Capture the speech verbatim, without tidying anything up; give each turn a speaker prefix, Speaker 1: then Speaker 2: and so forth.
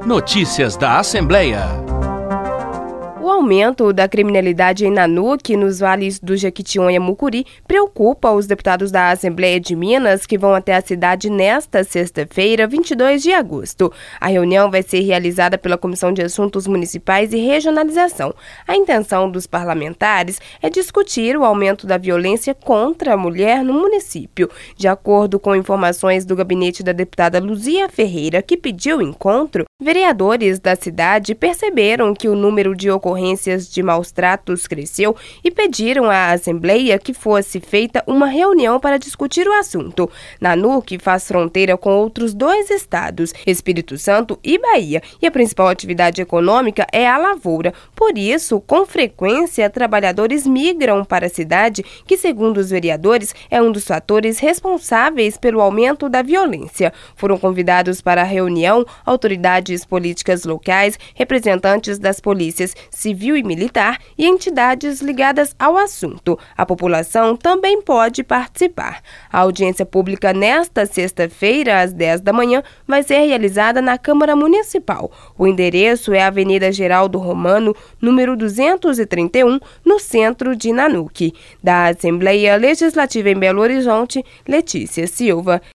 Speaker 1: Notícias da Assembleia.
Speaker 2: O aumento da criminalidade em Nanuque, nos vales do Jequitinhonha e Mucuri, preocupa os deputados da Assembleia de Minas, que vão até a cidade nesta sexta-feira, vinte e dois de agosto. A reunião vai ser realizada pela Comissão de Assuntos Municipais e Regionalização. A intenção dos parlamentares é discutir o aumento da violência contra a mulher no município. De acordo com informações do gabinete da deputada Luzia Ferreira, que pediu o encontro, vereadores da cidade perceberam que o número de ocorrências ocorrências de maus-tratos cresceu e pediram à Assembleia que fosse feita uma reunião para discutir o assunto. Nanuque faz fronteira com outros dois estados, Espírito Santo e Bahia, e a principal atividade econômica é a lavoura. Por isso, com frequência, trabalhadores migram para a cidade, que, segundo os vereadores, é um dos fatores responsáveis pelo aumento da violência. Foram convidados para a reunião autoridades políticas locais, representantes das polícias civil e militar e entidades ligadas ao assunto. A população também pode participar. A audiência pública nesta sexta-feira, às dez da manhã, vai ser realizada na Câmara Municipal. O endereço é a Avenida Geraldo Romano, número duzentos e trinta e um, no centro de Nanuque. Da Assembleia Legislativa em Belo Horizonte, Letícia Silva.